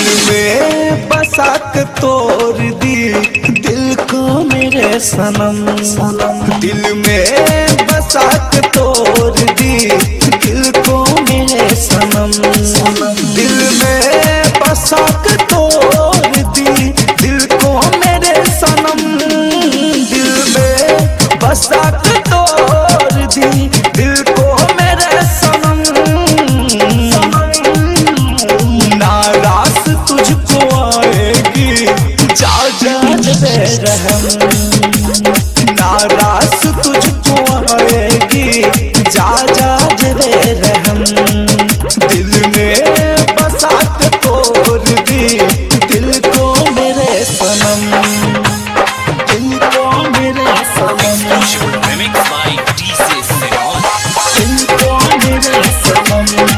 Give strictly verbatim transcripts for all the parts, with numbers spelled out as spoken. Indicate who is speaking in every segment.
Speaker 1: में बसा के तोड़ दी दिल को मेरे सनम सनम। दिल में बसा के तोड़ दी दिल को मेरे सनम सनम। दिल में बसा के तोड़ दी दिल को मेरे सनम। दिल में बसा के तोड़ दी दिल को मेरे सनम। नाराज तुझको आएगी जा जा बेरहम। नाराज तुझको आएगी जा जा बेरहम। दिल में बसा के तोड़ दी दिल को मेरे सनम। दिल को मेरे सनम।
Speaker 2: Remix by D C Siron.
Speaker 1: दिल को मेरे सनम।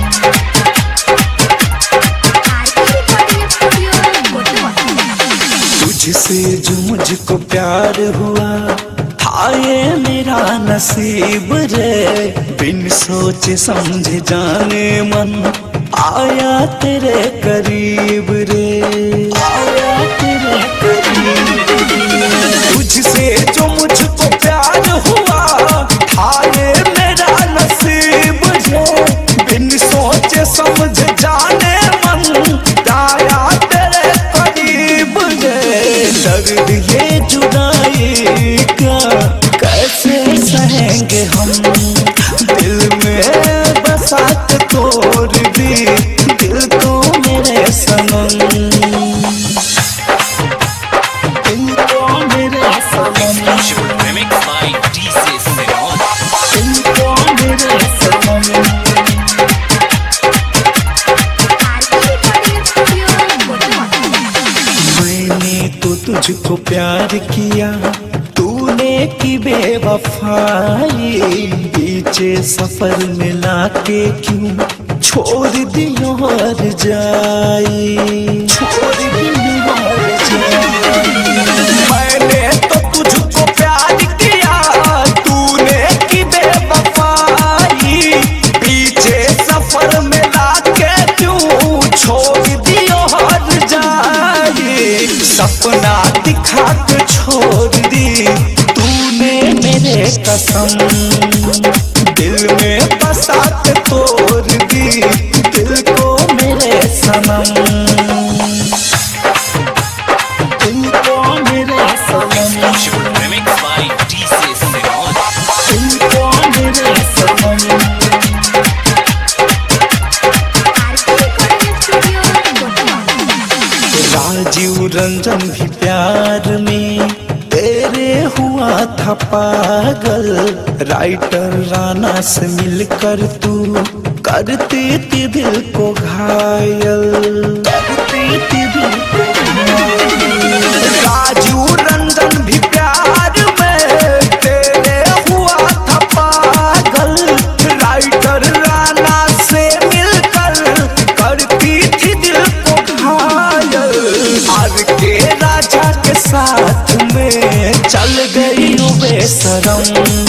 Speaker 1: तुझसे जो मुझको प्यार हुआ था ये मेरा नसीब रे। बिन सोचे समझे जाने मन आया तेरे करीब रे। आया तेरे करीब रे। तुझसे जो मुझको प्यार हुआ था ये मेरा नसीब रे। बिन सोचे समझे जाने मन आया तेरे करीब रे। दर्द ये जुदाई का कैसे सहेंगे हम। दिल में बसा के तोड़ दी दिल को मेरे सनम। दिल को मेरे सनम।
Speaker 2: Remix by D C Siron.
Speaker 1: दिल को मेरे सनम। मैंने तो तुझको प्यार किया तूने की बेवफाई। बीचे सफर में लाके क्यों छोड़ दियो हर जाई। छोड़ दियो हर जाई। मैंने तो तुझको प्यार किया तूने की बेवफाई। बीचे सफर में लाके क्यों छोड़ दियो हर जाई। सपना दिखा के छोड़ दी तूने मेरे कसम। दिल में बसा के तोड़ दी दिल को मेरे सनम। दिल को मेरे सनम।
Speaker 2: Remix by D C Siron.
Speaker 1: दिल को मेरे सनम। राजीव रंजन भी प्यार में तेरे हुआ था पागल। राइटर राणा से मिलकर तू करती थी दिल को घायल। करती थी दिल को घायल। राजीव रंजन भी प्यार में तेरे हुआ था पागल। राइटर राणा से मिलकर करती थी दिल को घायल। आर के राजा के साथ में चल गई बेशरम।